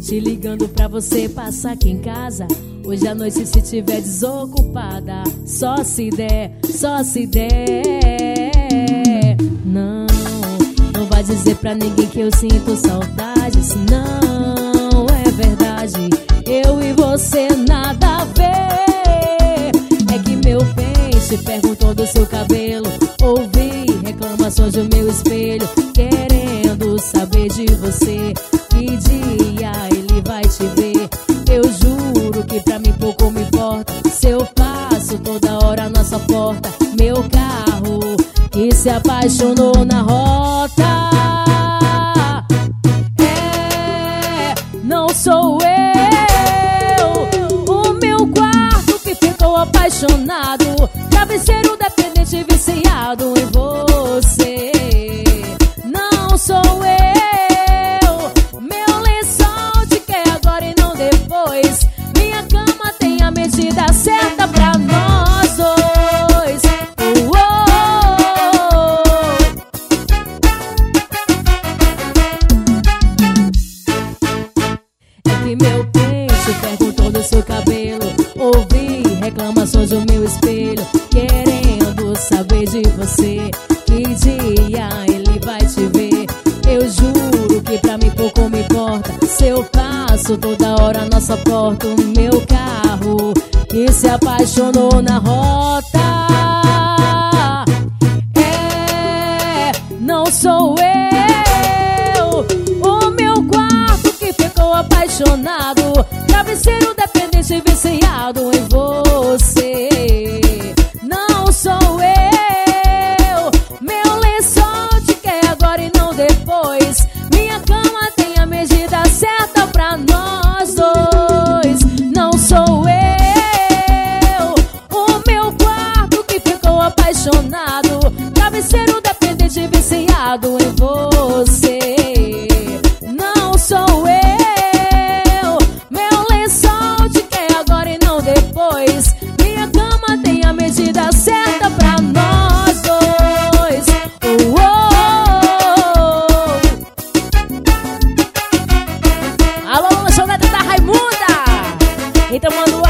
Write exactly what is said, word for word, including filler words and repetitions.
te ligando pra você passar aqui em casa hoje à noite se tiver desocupada. Só se der, só se der. Não, não vai dizer pra ninguém que eu sinto saudade. Se não é verdade, eu e você nada a ver. É que meu peixe perguntou do seu cabelo, ouvi reclamações do meu espelho, querendo saber de você. Que dia ele vai te ver? Eu juro que pra mim pouco me importa se eu passo toda hora a nossa porta. Meu carro que se apaixonou na rota. É, não sou eu. O meu quarto que ficou apaixonado, travesseiro dependente viciado em você. Não sou eu. Medida certa pra nós dois. Oh, oh, oh. É que meu peixe perguntou do seu cabelo, ouvi reclamações do meu espelho, querendo saber de você. Que dia ele vai te ver? Eu juro que pra mim pouco me importa se eu passo toda hora a nossa porta. O meu carro que se apaixonou na rota. É, não sou eu. O meu quarto que ficou apaixonado, travesseiro dependente viciado em você. Não sou eu. Meu lençol te quer agora e não depois. Minha cama tem a medida certa pra nós dois. Não sou eu. O meu quarto que ficou apaixonado, travesseiro dependente viciado em você. Não sou eu. Meu lençol te quer agora e não depois. Minha cama tem a medida certa pra nós dois. Oh, oh, oh. Alô, lanchonete da Raimunda. Então manda